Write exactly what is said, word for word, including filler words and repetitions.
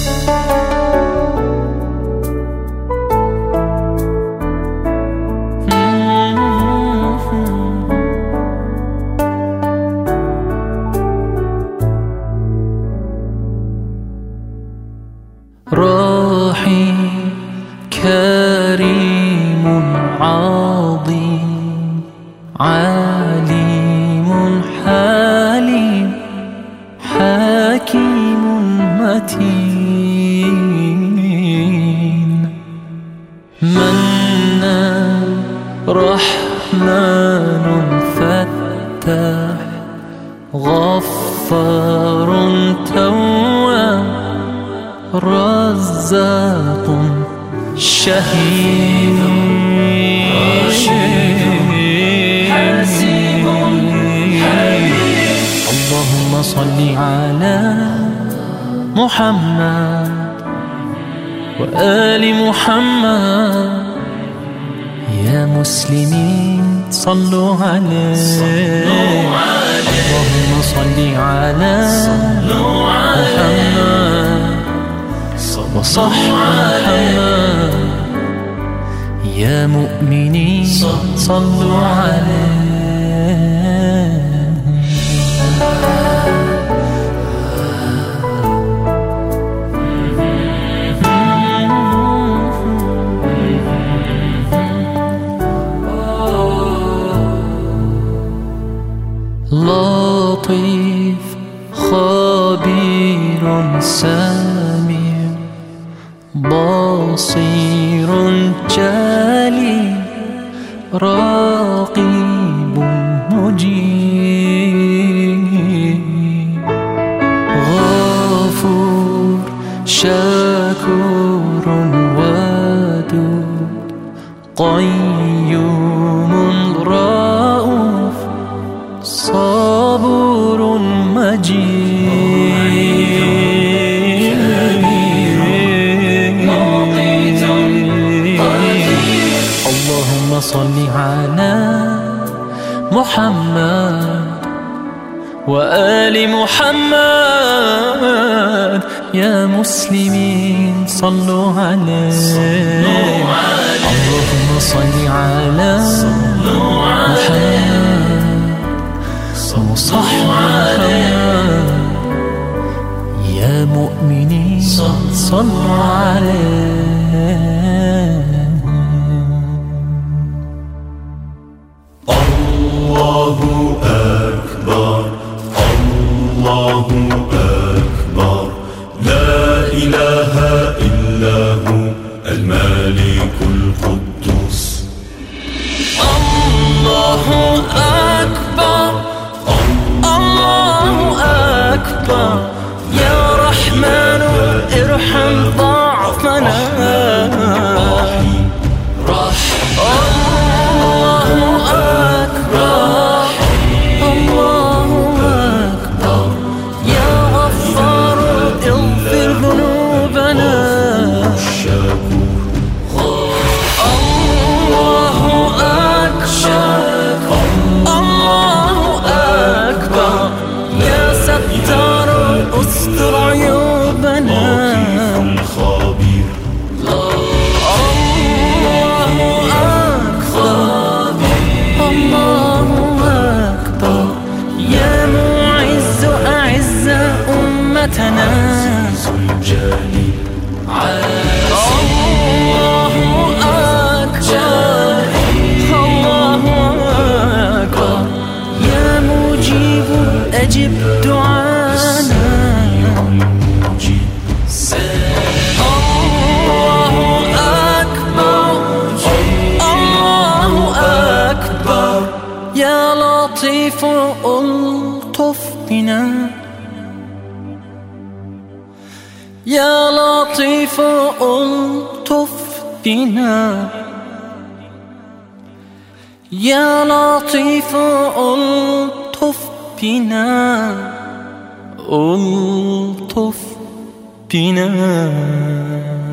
راحي كريم عظيم عليم حليم حكيم متين منان رحمن فتاح غفار تواب رزاق شهيد حسيب حليم. اللهم صل على محمد وآل محمد. يا مسلمين صلوا عليه. اللهم صل على محمد وصح محمد. يا مؤمنين صلوا عليه. لطيف خبير سميع بصير جليل رقيب مجيب غفور شكور ودود قيوم رؤوف صبور مجيد. اللهم صل على محمد وآل محمد. يا مسلمين صلوا عليه. اللهم صل على محمد وصح محمد. يا مؤمنين صلوا عليه. الله أكبر الله أكبر لا إله إلا هو الملك القدوس. الله أكبر الله أكبر يا رحمن ارحم ضعفنا. استر عيوبنا. الخبير الله أكبر الله أكبر يا معز أعز أمتنا. الجليل الله أكبر الله أكبر يا مجيب أجب دعانا. يا لطيف ألطف بنا يا لطيف ألطف بنا يا لطيف ألطف بنا ألطف بنا.